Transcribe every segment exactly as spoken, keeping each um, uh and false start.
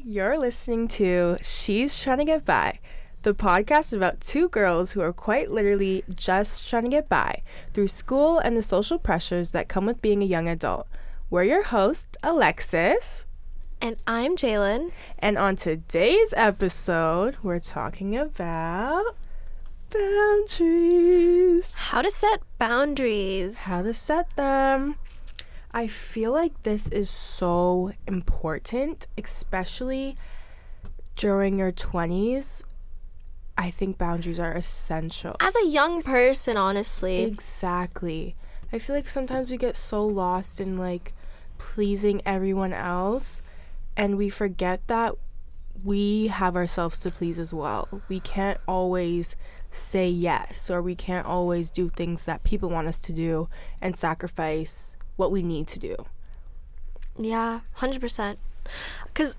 You're listening to She's Trying to Get By, the podcast about two girls who are quite literally just trying to get by through school and the social pressures that come with being a young adult. We're your hosts, Alexis. And I'm Jalen. And on today's episode, we're talking about boundaries. How to set boundaries. How to set them. I feel like this is so important, especially during your twenties. I think boundaries are essential. As a young person, honestly. Exactly. I feel like sometimes we get so lost in like pleasing everyone else, and we forget that we have ourselves to please as well. We can't always say yes, or we can't always do things that people want us to do and sacrifice what we need to do. Yeah, one hundred percent. Because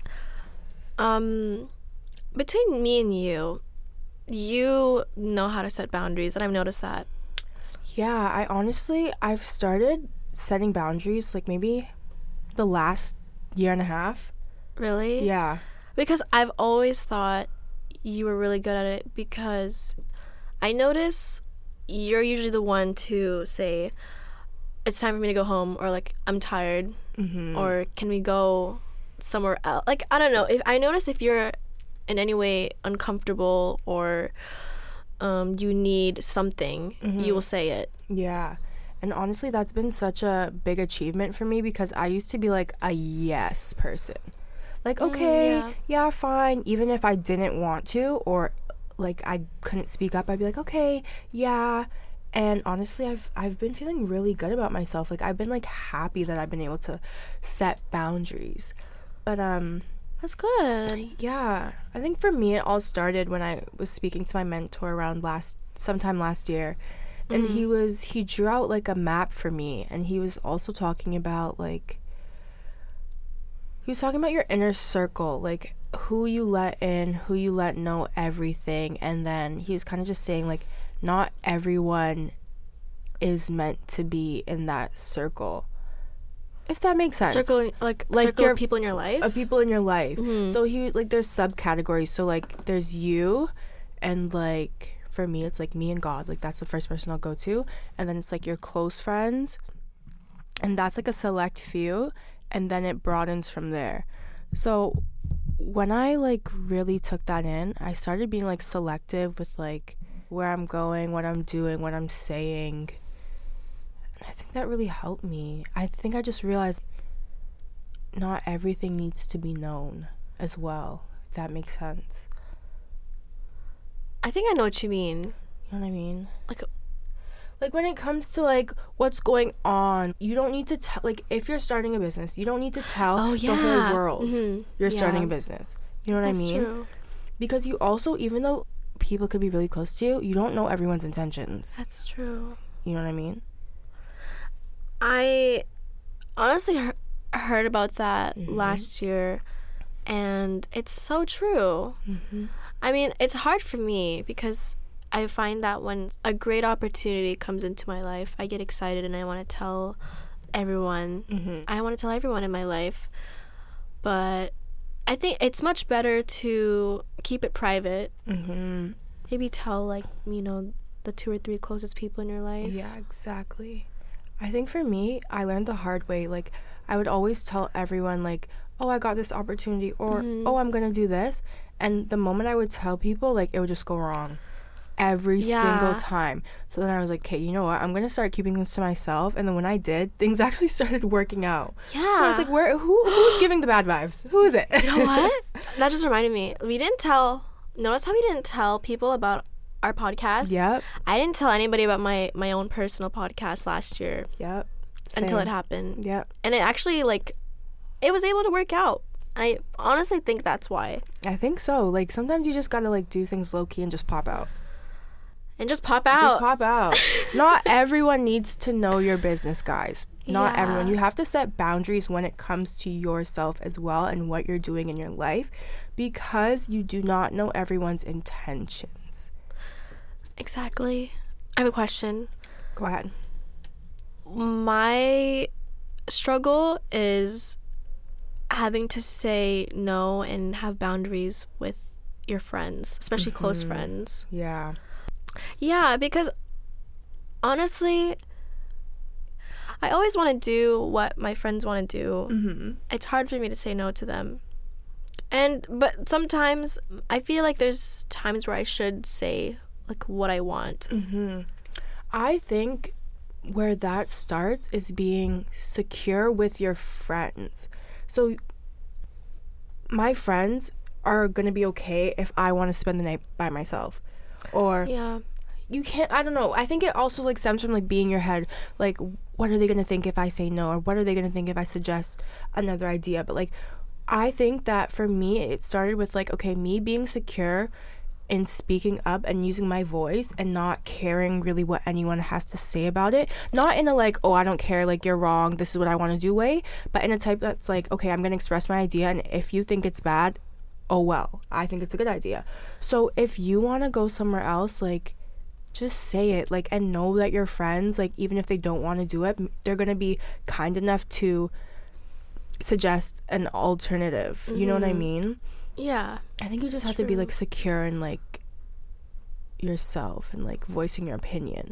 um, between me and you, you know how to set boundaries, and I've noticed that. Yeah, I honestly, I've started setting boundaries like maybe the last year and a half. Really? Yeah. Because I've always thought you were really good at it, because I notice you're usually the one to say, it's time for me to go home, or like, I'm tired, mm-hmm. or can we go somewhere else? Like, I don't know. If I notice if you're in any way uncomfortable or um, you need something, mm-hmm. you will say it. Yeah. And honestly, that's been such a big achievement for me, because I used to be like a yes person. Like, okay, mm, yeah. yeah, fine. Even if I didn't want to, or like I couldn't speak up, I'd be like, okay, yeah. And honestly, I've I've been feeling really good about myself. Like, I've been like happy that I've been able to set boundaries. But um that's good. Yeah. I think for me it all started when I was speaking to my mentor around last sometime last year. And mm. he was he drew out like a map for me, and he was also talking about like he was talking about your inner circle, like who you let in, who you let know everything. And then he was kind of just saying like not everyone is meant to be in that circle, if that makes sense. Circle, like, like circle your, of people in your life? Of people in your life. Mm-hmm. So he, like, there's subcategories. So, like, there's you, and, like, for me, it's, like, me and God. Like, that's the first person I'll go to. And then it's, like, your close friends. And that's, like, a select few. And then it broadens from there. So when I, like, really took that in, I started being, like, selective with, like, where I'm going, what I'm doing, what I'm saying. And I think that really helped me. I think I just realized not everything needs to be known as well, if that makes sense. I think I know what you mean. You know what I mean? Like, like when it comes to like what's going on, you don't need to tell, like if you're starting a business, you don't need to tell oh, yeah. the whole world mm-hmm. you're yeah. starting a business. You know what That's I mean? True. Because you also, even though people could be really close to you, you don't know everyone's intentions. That's true. You know what I mean? I honestly he- heard about that mm-hmm. last year, and it's so true. Mm-hmm. I mean, it's hard for me because I find that when a great opportunity comes into my life, I get excited and I want to tell everyone. Mm-hmm. I want to tell everyone in my life. But I think it's much better to keep it private. Mm-hmm. Maybe tell, like, you know, the two or three closest people in your life. Yeah, exactly. I think for me, I learned the hard way. Like, I would always tell everyone, like, oh, I got this opportunity, or, mm-hmm. oh, I'm going to do this. And the moment I would tell people, like, it would just go wrong. Every yeah. single time. So then I was like, okay, you know what? I'm going to start keeping this to myself. And then when I did, things actually started working out. Yeah. So I was like, where? Who? Who's giving the bad vibes? Who is it? You know what? That just reminded me. We didn't tell... Notice how we didn't tell people about our podcast? Yep. I didn't tell anybody about my, my own personal podcast last year. Yep. Same. Until it happened. Yep. And it actually, like, it was able to work out. I honestly think that's why. I think so. Like, sometimes you just gotta, like, do things low-key and just pop out. And just pop out. Just pop out. Not everyone needs to know your business, guys. Not yeah. everyone. You have to set boundaries when it comes to yourself as well and what you're doing in your life, because you do not know everyone's intentions. Exactly. I have a question. Go ahead. My struggle is having to say no and have boundaries with your friends, especially mm-hmm. close friends. Yeah. Yeah, because honestly, I always want to do what my friends want to do. Mm-hmm. It's hard for me to say no to them. And but sometimes I feel like there's times where I should say like what I want. Mm-hmm. I think where that starts is being secure with your friends. So my friends are going to be okay if I want to spend the night by myself. Or yeah. you can't, I don't know. I think it also like stems from like being in your head. Like, what are they going to think if I say no? Or what are they going to think if I suggest another idea? But like, I think that for me, it started with like, okay, me being secure in speaking up and using my voice and not caring really what anyone has to say about it. Not in a like, oh, I don't care, like you're wrong, this is what I want to do way, but in a type that's like, okay, I'm going to express my idea, and if you think it's bad, oh well, I think it's a good idea. So if you want to go somewhere else, like just say it, like, and know that your friends, like even if they don't want to do it, they're going to be kind enough to suggest an alternative. Mm-hmm. You know what I mean? Yeah. I think you just have true. to be like secure in like yourself and like voicing your opinion.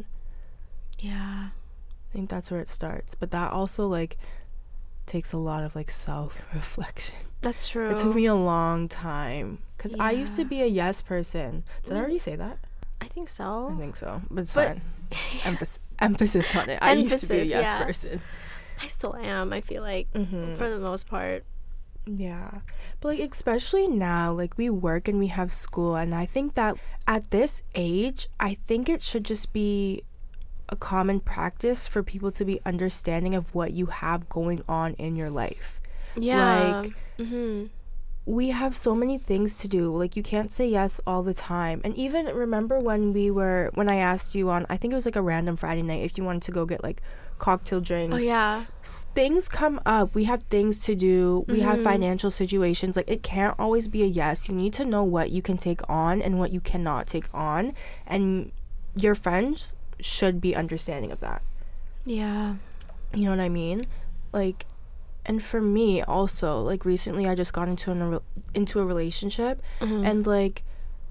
Yeah. I think that's where it starts. But that also like takes a lot of like self-reflection. That's true. It took me a long time because yeah. I used to be a yes person. Did I already say that? I think so. I think so. But it's but, fine. Emphasis, emphasis on it. I emphasis, used to be a yes yeah. person. I still am, I feel like, mm-hmm. for the most part. Yeah. But like especially now, like we work and we have school, and I think that at this age, I think it should just be a common practice for people to be understanding of what you have going on in your life. Yeah. Like mm-hmm. we have so many things to do. Like you can't say yes all the time. And even remember when we were when I asked you on, I think it was like a random Friday night, if you wanted to go get like cocktail drinks. Oh yeah. Things come up. We have things to do. We mm-hmm. have financial situations. Like it can't always be a yes. You need to know what you can take on and what you cannot take on, and your friends should be understanding of that. Yeah. You know what I mean? Like, and for me also, like recently I just got into an into a relationship, mm-hmm. and like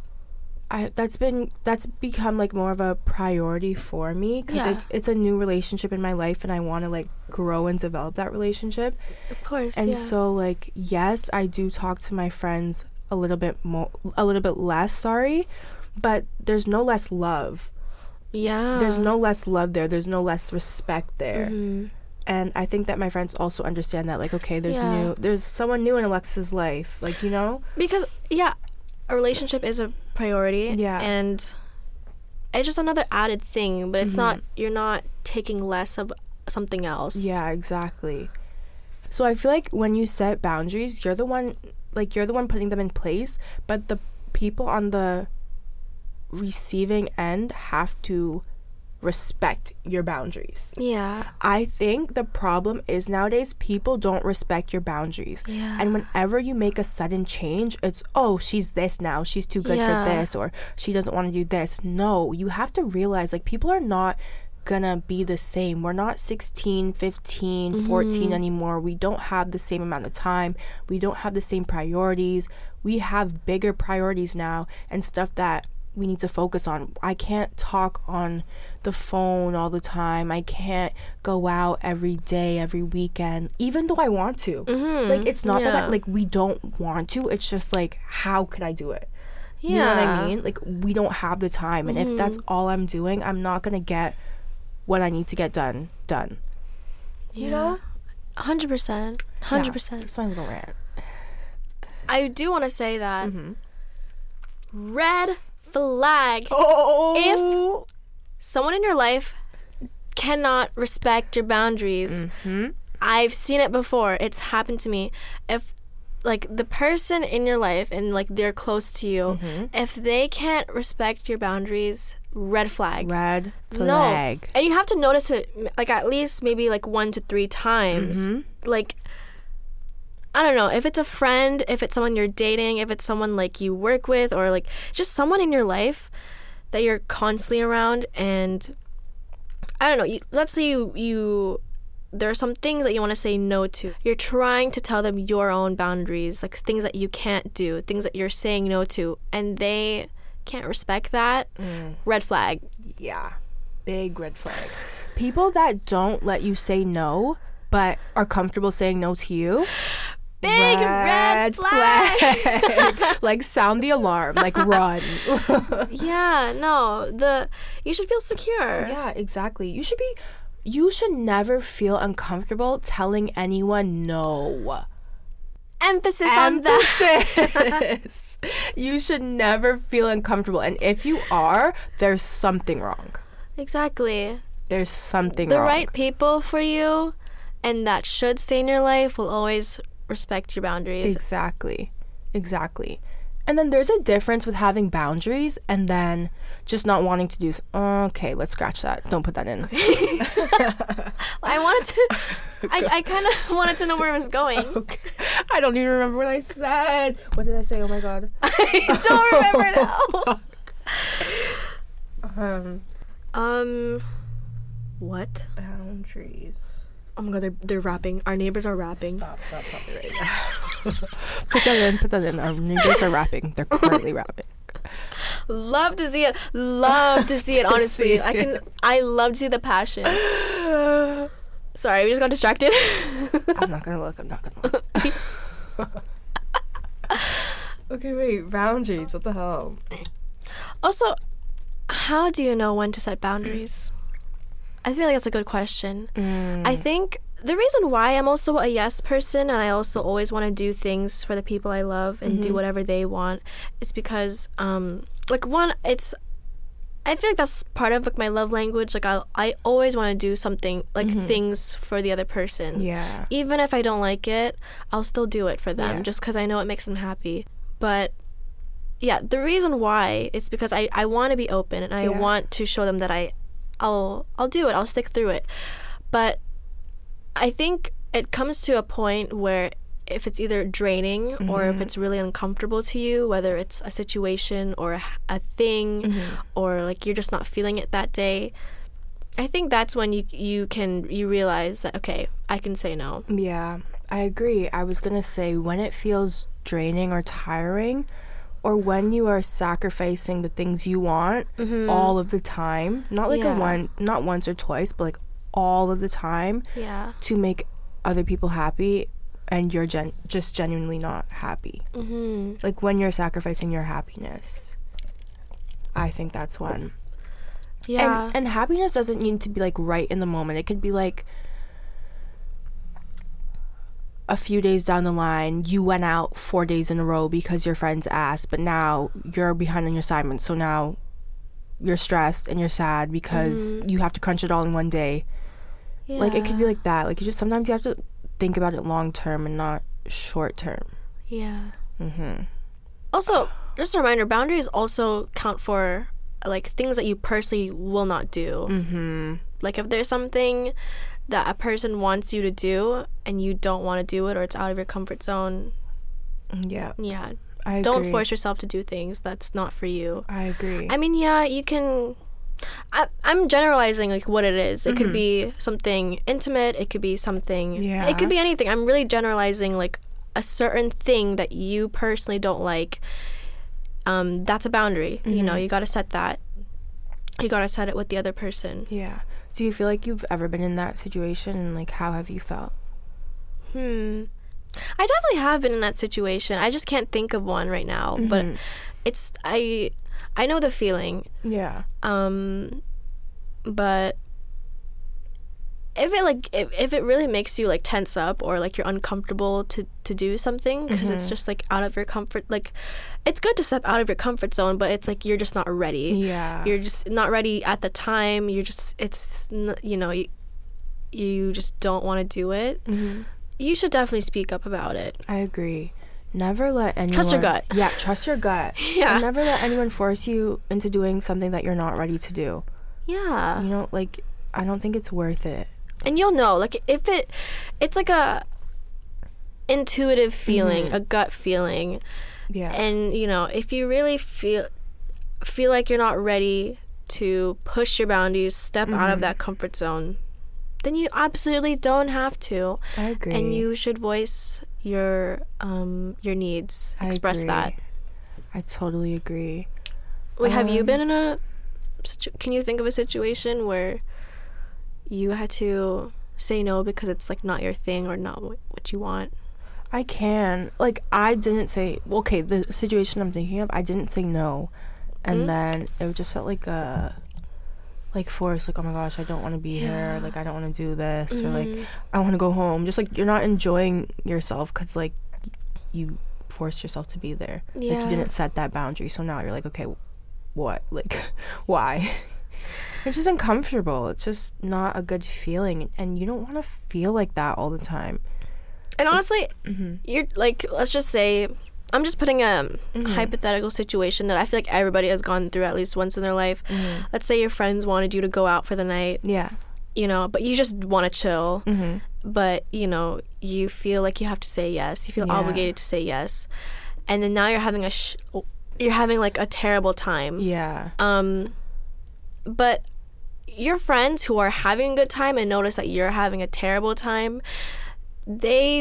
I that's been that's become like more of a priority for me because yeah. it's it's a new relationship in my life, and I want to like grow and develop that relationship. Of course. And yeah. so like yes, I do talk to my friends a little bit more, a little bit less, sorry, but there's no less love. Yeah. There's no less love there. There's no less respect there. Mm-hmm. And I think that my friends also understand that, like, okay, there's yeah. new, there's someone new in Alexis's life, like, you know? Because, yeah, a relationship is a priority. Yeah. And it's just another added thing, but it's mm-hmm. not, you're not taking less of something else. Yeah, exactly. So I feel like when you set boundaries, you're the one, like, you're the one putting them in place, but the people on the receiving end have to respect your boundaries. Yeah. I think the problem is nowadays people don't respect your boundaries. Yeah. And whenever you make a sudden change, it's, oh, she's this now, she's too good yeah. for this, or she doesn't want to do this. No, you have to realize, like, people are not gonna be the same. We're not sixteen, fifteen, mm-hmm. fourteen anymore. We don't have the same amount of time. We don't have the same priorities. We have bigger priorities now and stuff that we need to focus on. I can't talk on the phone all the time. I can't go out every day, every weekend, even though I want to. Mm-hmm. Like, it's not yeah. that I, like, we don't want to. It's just like, how could I do it? Yeah. You know what I mean? Like, we don't have the time. And mm-hmm. if that's all I'm doing, I'm not gonna get what I need to get done done. You yeah. know? one hundred percent. one hundred percent. Yeah, that's my little rant. I do want to say that mm-hmm. red flag. Oh. If someone in your life cannot respect your boundaries, mm-hmm. I've seen it before. It's happened to me. If like the person in your life and like they're close to you, mm-hmm. if they can't respect your boundaries, red flag. Red flag. No. And you have to notice it like at least maybe like one to three times. Mm-hmm. Like, I don't know, if it's a friend, if it's someone you're dating, if it's someone like you work with, or like just someone in your life that you're constantly around, and I don't know, you, let's say you you there are some things that you want to say no to. You're trying to tell them your own boundaries, like things that you can't do, things that you're saying no to, and they can't respect that. Mm. Red flag. Yeah. Big red flag. People that don't let you say no, but are comfortable saying no to you. Big red, red flag. flag. Like, sound the alarm. Like, run. Yeah, no. The you should feel secure. Yeah, exactly. You should be... You should never feel uncomfortable telling anyone no. Emphasis, Emphasis. on that. You should never feel uncomfortable. And if you are, there's something wrong. Exactly. There's something the wrong. The right people for you and that should stay in your life will always respect your boundaries. Exactly. Exactly. And then there's a difference with having boundaries and then just not wanting to do... Okay, let's scratch that. Don't put that in. Okay. I wanted to... I, I kind of wanted to know where it was going. Okay. I don't even remember what I said. What did I say? Oh, my God. I don't remember now. um, um, what? Boundaries. Oh my God, they're, they're rapping. Our neighbors are rapping. Stop, stop, stop it right now. Put that in, put that in. Our neighbors are rapping. They're currently rapping. Love to see it. Love to see it, honestly. See I can. I love to see the passion. Sorry, we just got distracted. I'm not gonna look. I'm not gonna look. Okay, wait. Boundaries. What the hell? Also, how do you know when to set boundaries? I feel like that's a good question. Mm. I think the reason why I'm also a yes person and I also always want to do things for the people I love and mm-hmm. do whatever they want is because, um, like, one, it's, I feel like that's part of, like, my love language. Like, I I always want to do something, like, mm-hmm. things for the other person. Yeah. Even if I don't like it, I'll still do it for them yeah. just because I know it makes them happy. But, yeah, the reason why is because I, I want to be open and I yeah. want to show them that I... I'll I'll do it. I'll stick through it. But I think it comes to a point where if it's either draining mm-hmm. or if it's really uncomfortable to you, whether it's a situation or a, a thing mm-hmm. or like you're just not feeling it that day, I think that's when you you can you realize that, okay, I can say no. Yeah, I agree. I was gonna say when it feels draining or tiring, or when you are sacrificing the things you want mm-hmm. all of the time, not like yeah. a one, not once or twice, but like all of the time yeah. to make other people happy, and you're gen- just genuinely not happy. Mm-hmm. Like when you're sacrificing your happiness, I think that's when. Yeah. And, and happiness doesn't need to be like right in the moment. It could be like a few days down the line, you went out four days in a row because your friends asked, but now you're behind on your assignments. So now you're stressed and you're sad because mm. you have to crunch it all in one day. Yeah. Like, it could be like that. Like, you just, sometimes you have to think about it long term and not short term. Yeah. Mm-hmm. Also, just a reminder, boundaries also count for, like, things that you personally will not do. Mm-hmm. Like, if there's something that a person wants you to do and you don't want to do it or it's out of your comfort zone, yeah yeah I don't agree. force yourself to do things that's not for you. I agree. I mean, yeah, you can I, I'm generalizing like what it is. It mm-hmm. could be something intimate, it could be something yeah it could be anything. I'm really generalizing like a certain thing that you personally don't like. Um that's a boundary. Mm-hmm. You know, you got to set that. You got to set it with the other person. Yeah. Do you feel like you've ever been in that situation, and like how have you felt? Hmm. I definitely have been in that situation. I just can't think of one right now, mm-hmm. but it's I I know the feeling. Yeah. Um but if it like if, if it really makes you like tense up or like you're uncomfortable to to do something because mm-hmm. it's just like out of your comfort, like it's good to step out of your comfort zone, but it's like you're just not ready. Yeah. You're just not ready at the time. You're just it's you know you, you just don't want to do it. Mm-hmm. You should definitely speak up about it. I agree. Never let anyone... Trust your gut. Yeah, trust your gut. Yeah. And never let anyone force you into doing something that you're not ready to do. Yeah. You know, like, I don't think it's worth it. And you'll know, like, if it... It's like a intuitive feeling, mm-hmm. a gut feeling. Yeah. And, you know, if you really feel feel like you're not ready to push your boundaries, step mm-hmm. out of that comfort zone, then you absolutely don't have to. I agree. And you should voice your um your needs, I express agree. that. I totally agree. Wait, have you Um, been in a situ- can you think of a situation where you had to say no because it's like not your thing or not what, what you want? I can. Like, I didn't say, okay, the situation I'm thinking of, I didn't say no. And Mm. then it just felt like a, like, force, like, oh my gosh, I don't want to be Yeah. here. Like, I don't want to do this. Or, like, Mhm. I want to go home. Just, like, you're not enjoying yourself because, like, you forced yourself to be there. Like, Yeah. you didn't set that boundary. So now you're like, okay, what? Like, why? It's just uncomfortable. It's just not a good feeling. And you don't want to feel like that all the time. And honestly, Mm-hmm. you're like, let's just say, I'm just putting a Mhm. hypothetical situation that I feel like everybody has gone through at least once in their life. Mm-hmm. Let's say your friends wanted you to go out for the night, Yeah. you know, but you just want to chill. Mm-hmm. But, you know, you feel like you have to say yes. You feel Yeah. obligated to say yes. And then now you're having a, sh- you're having like a terrible time. Yeah. Um, but your friends who are having a good time and notice that you're having a terrible time, they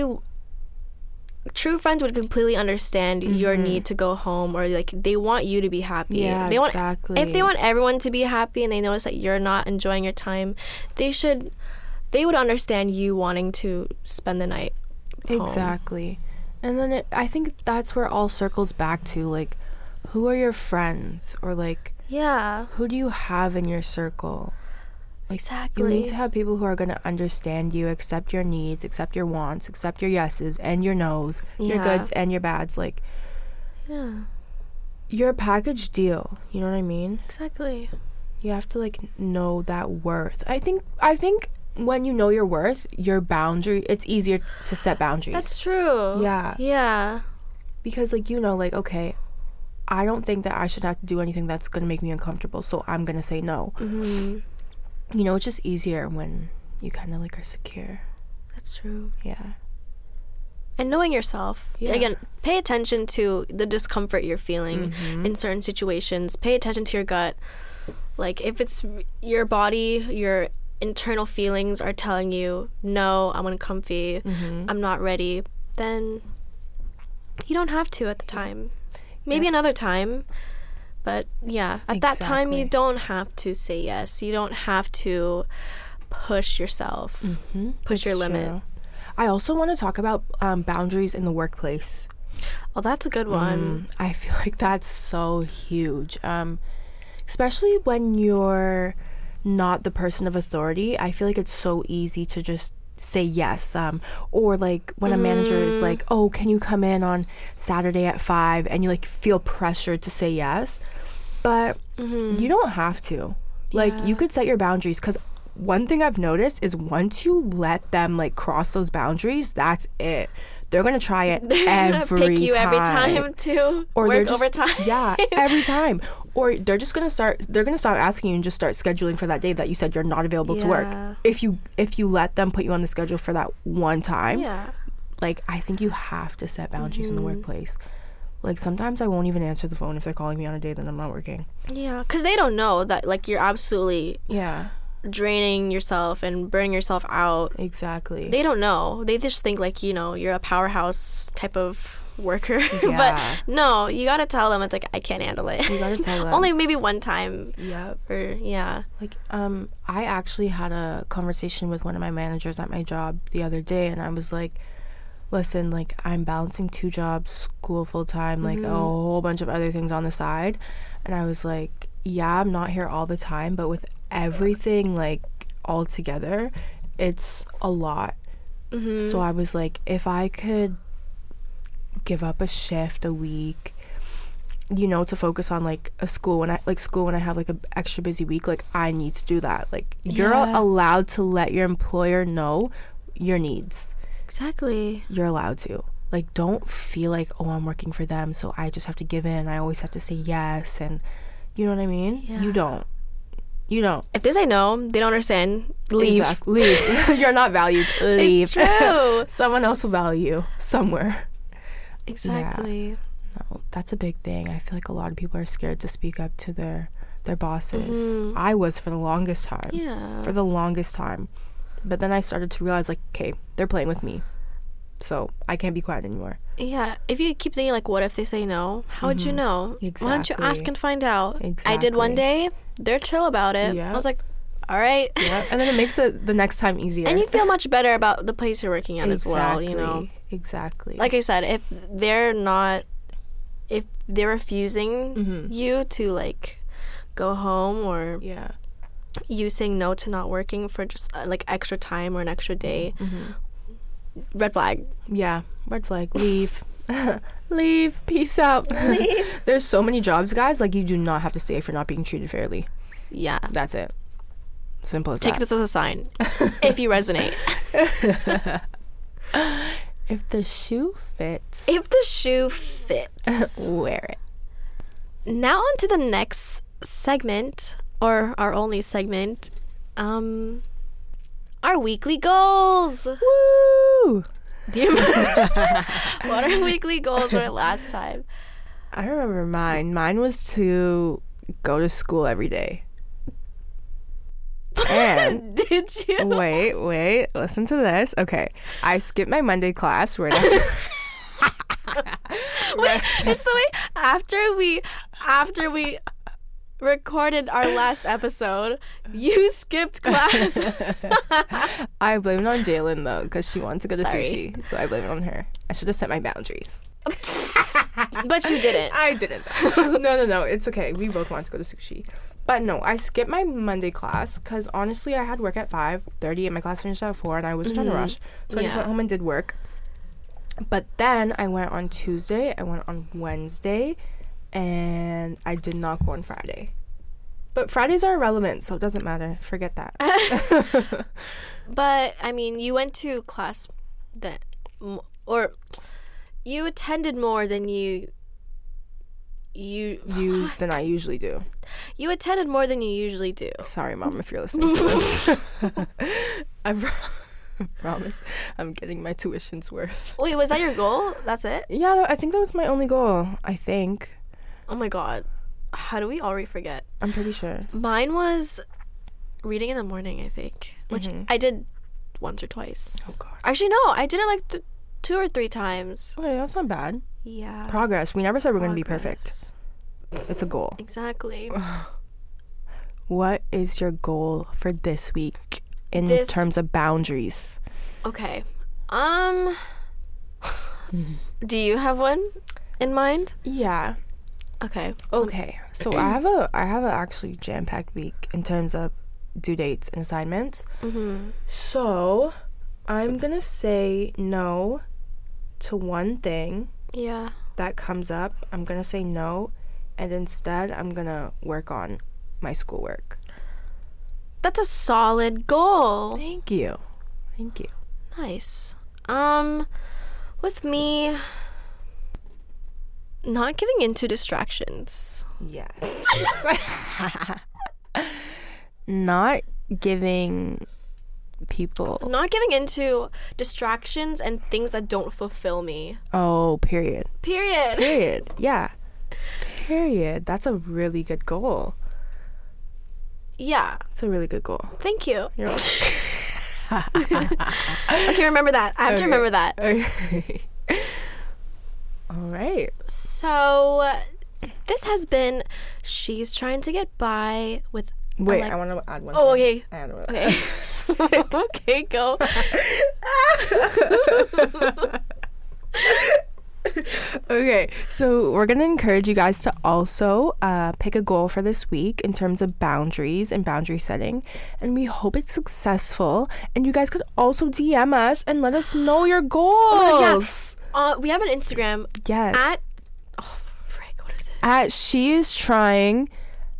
true friends would completely understand your Mhm. need to go home, or like they want you to be happy. Yeah, they want exactly. if they want everyone to be happy and they notice that you're not enjoying your time, they should they would understand you wanting to spend the night home. Exactly. And then it, I think that's where it all circles back to, like, who are your friends, or like Yeah, who do you have in your circle? exactly. You need to have people who are going to understand you, accept your needs, accept your wants, accept your yeses and your nos, your Yeah. goods and your bads. Like, Yeah, you're a package deal. You know what I mean? exactly. You have to, like, know that worth. I think I think when you know your worth, your boundary, it's easier to set boundaries. That's true. Yeah. Yeah. Because, like, you know, like, okay, I don't think that I should have to do anything that's going to make me uncomfortable, so I'm going to say no. Mm-hmm. You know, it's just easier when you kind of, like, are secure. That's true. Yeah. And knowing yourself. Yeah. Again, pay attention to the discomfort you're feeling Mhm. in certain situations. Pay attention to your gut. Like, if it's your body, your internal feelings are telling you, no, I'm uncomfy, Mhm. I'm not ready, then you don't have to at the time. Maybe Yeah. another time. But yeah, at that time, you Exactly. don't have to say yes. You don't have to push yourself. Mhm. Push your It's limit. true. I also want to talk about um, boundaries in the workplace. Oh, that's a good one. Mm, I feel like that's so huge. Um, especially when you're not the person of authority. I feel like it's so easy to just say yes. Um, or like when a manager is like, oh, can you come in on Saturday at five? And you like feel pressured to say yes. But Mm-hmm. you don't have to. Like, Yeah. you could set your boundaries, because one thing I've noticed is once you let them like cross those boundaries, that's it. They're gonna try it They're every gonna pick you time. every time to Or they're work just, overtime. Yeah, every time. Or they're just gonna start. They're gonna stop asking you and just start scheduling for that day that you said you're not available to Yeah. work. If you if you let them put you on the schedule for that one time, Yeah. like, I think you have to set boundaries in the Mhm. workplace. Like, sometimes I won't even answer the phone if they're calling me on a day that I'm not working. Yeah. Because they don't know that, like, you're absolutely Yeah, draining yourself and burning yourself out. exactly. They don't know. They just think, like, you know, you're a powerhouse type of worker. Yeah. But no, you gotta tell them it's like, I can't handle it. You gotta tell them. Only maybe one time. Yep. Or, yeah. Like, um, I actually had a conversation with one of my managers at my job the other day, and I was like, listen, like, I'm balancing two jobs, school full time, like, a whole bunch of other things on the side. And I was like, yeah, I'm not here all the time, but with everything, like, all together, it's a lot. Mm-hmm. So I was like, if I could give up a shift a week, you know, to focus on like a school when I like school when I have like a extra busy week, like, I need to do that. Like, you're Yeah. allowed to let your employer know your needs. Exactly. You're allowed to. Like, don't feel like, oh, I'm working for them, so I just have to give in. I always have to say yes, and you know what I mean? Yeah. You don't. You don't. If they say no, they don't understand. Leave. Exact- Leave. You're not valued. Leave. It's true. Someone else will value you somewhere. Exactly. No, that's a big thing. I feel like a lot of people are scared to speak up to their their bosses. Mhm. I was for the longest time. Yeah. For the longest time. But then I started to realize, like, okay, they're playing with me, so I can't be quiet anymore. Yeah, if you keep thinking, like, what if they say no? How would you know? Exactly. Why don't you ask and find out? Exactly. I did one day. They're chill about it. Yeah. I was like, all right. Yeah, and then it makes it the next time easier. And you feel much better about the place you're working at exactly. as well, you know? Exactly. Like I said, if they're not, if they're refusing mm-hmm. you to, like, go home, or yeah. you saying no to not working for just, uh, like, extra time or an extra day, mm-hmm. red flag. Yeah, red flag. Leave. Leave. Peace out. Leave. There's so many jobs, guys. Like, you do not have to stay if you're not being treated fairly. Yeah. That's it. Simple as Take that. this as a sign if you resonate. If the shoe fits. If the shoe fits. Wear it. Now on to the next segment, or our only segment. Um, our weekly goals. Woo! Do you remember what our weekly goals were last time? I remember mine. Mine was to go to school every day. And did you? Wait, wait. Listen to this. Okay. I skipped my Monday class. Where Wait, it's the way after we after we recorded our last episode, you skipped class. I blame it on Jalen, though, because she wanted to go to Sorry. sushi. So I blame it on her. I should have set my boundaries. But you didn't. I didn't. Though. no, no, no. It's okay. We both wanted to go to sushi. But no, I skipped my Monday class because honestly, I had work at five thirty and my class finished at four and I was trying to Mhm. rush. So I just Yeah. went home and did work. But then I went on Tuesday, I went on Wednesday, and I did not go on Friday. But Fridays are irrelevant, so it doesn't matter. Forget that. But I mean, you went to class that, or you attended more than you. You you than I usually do. You attended more than you usually do. Sorry, Mom, if you're listening to this. I, pro- I promise I'm getting my tuition's worth. Wait, was that your goal? That's it? Yeah, I think that was my only goal. I think. Oh my god. How do we already forget? I'm pretty sure. Mine was reading in the morning, I think. Which Mhm. I did once or twice. Oh, God. Actually, no. I did it like th- two or three times. Okay, that's not bad. Yeah. Progress. We never said we're going to be perfect. Progress. It's a goal. Exactly. What is your goal for this week in This- terms of boundaries? Okay. Um. Do you have one in mind? Yeah. Okay. Okay. So I have a I have a actually jam-packed week in terms of due dates and assignments. Mm-hmm. So I'm going to say no to one thing Yeah. that comes up. I'm going to say no, and instead I'm going to work on my schoolwork. That's a solid goal. Thank you. Thank you. Nice. Um, with me, not giving into distractions. Yes. Not giving people. Not giving into distractions and things that don't fulfill me. Oh, period. Period. Period. Yeah. Period. That's a really good goal. Yeah. It's a really good goal. Thank you. You're welcome. Okay, remember that. I have Okay. to remember that. Okay. All right. So, this has been She's Trying to Get By with. Wait, like- I want to add one. Oh, thing. okay. I add one. Okay. Okay, go. Okay, so we're going to encourage you guys to also uh, pick a goal for this week in terms of boundaries and boundary setting. And we hope it's successful. And you guys could also D M us and let us know your goals. Oh, yeah. Uh, we have an Instagram Yes. at. Oh, frick, what is it? At she is trying.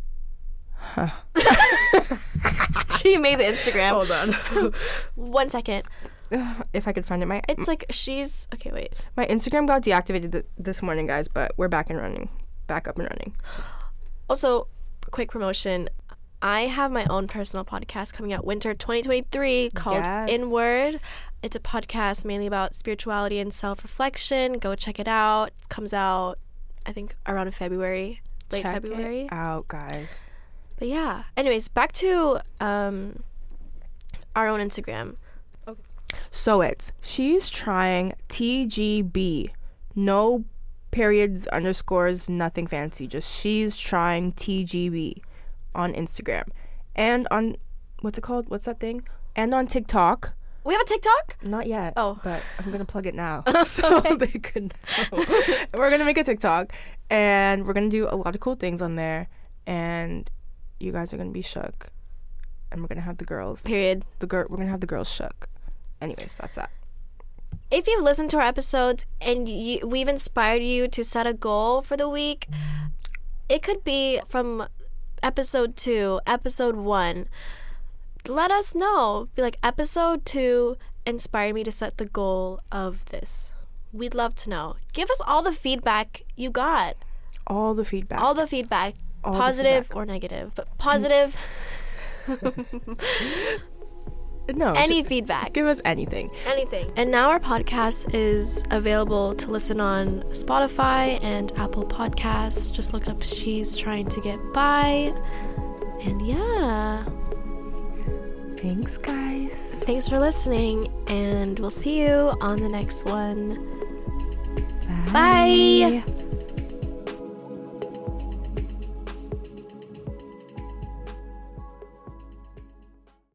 She made the Instagram. Hold on. One second. If I could find it. My, It's like she's. Okay, wait. my Instagram got deactivated th- this morning, guys, but we're back and running. Back up and running. Also, quick promotion. I have my own personal podcast coming out winter twenty twenty-three called Yes. Inward. It's a podcast mainly about spirituality and self-reflection. Go check it out. It comes out, I think, around February, late Check February. it out, guys. But yeah. Anyways, back to um our own Instagram. So it's she's trying T G B. No periods, underscores, nothing fancy. Just she's trying T G B on Instagram. And on, what's it called? What's that thing? And on TikTok. We have a TikTok? Not yet. Oh. But I'm going to plug it now. So they could know. We're going to make a TikTok. And we're going to do a lot of cool things on there. And you guys are going to be shook. And we're going to have the girls. Period. The gir- We're going to have the girls shook. Anyways, that's that. If you've listened to our episodes and you, we've inspired you to set a goal for the week, it could be from episode two, episode one. Let us know. Be like, episode two inspired me to set the goal of this. We'd love to know. Give us all the feedback you got. All the feedback. All the feedback. All the positive feedback. or negative. But positive. No. Any just feedback. Give us anything. Anything. And now our podcast is available to listen on Spotify and Apple Podcasts. Just look up She's Trying to Get By. And yeah. Thanks, guys. Thanks for listening, and we'll see you on the next one. Bye. Bye.